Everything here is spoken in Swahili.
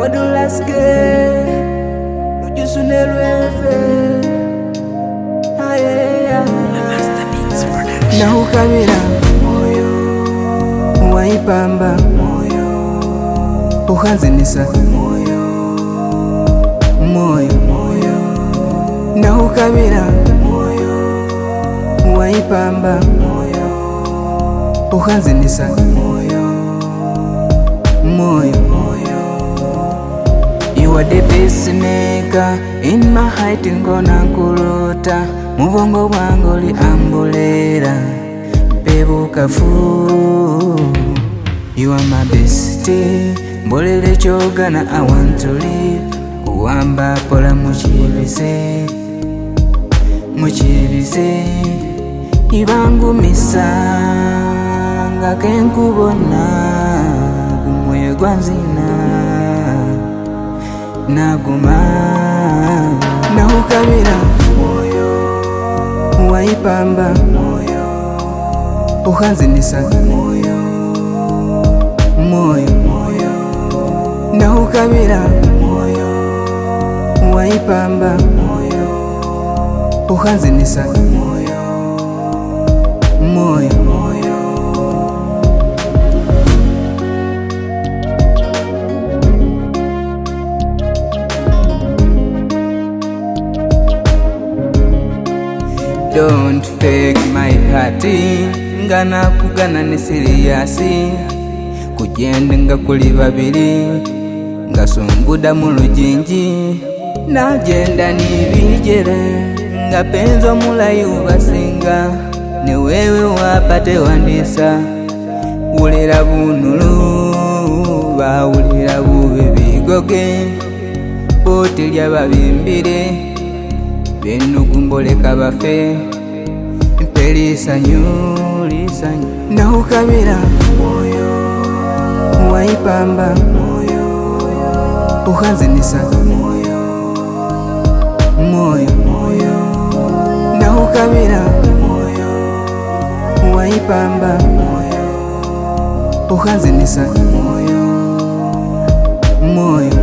wadulaske ujusunelwefe na ukabira moyo waipamba moyo ukanzinisa moyo na ukabira moyo waipamba moyo ukanzinisa moyo You are the pacemaker in my heart ngona nkulota mubongo bwangu li ambulera pebuka fu You are my bestie mbolele chogana I want to live kuwamba pola muchirize ibangu misanga kenkubona kumwe gwanzina naguma na ukabira moyo waipamba moyo ukanzinisa moyo na ukabira moyo waipamba moyo ukanzinisa moyo Don't fake my heart ngana kugana ni serious kugenda nga kuli babiri ngasumbuda mu lujinji nagenda nibijere nga penzo mulayi ubasinga ne wewe wapate wandisa ulira bunulu bawulira bube bigoge botelya babimbire benugumboleka bafe mpelisanyu na ukabira moyo waipamba moyo ukanzinisa moyo na ukabira moyo waipamba moyo ukanzinisa moyo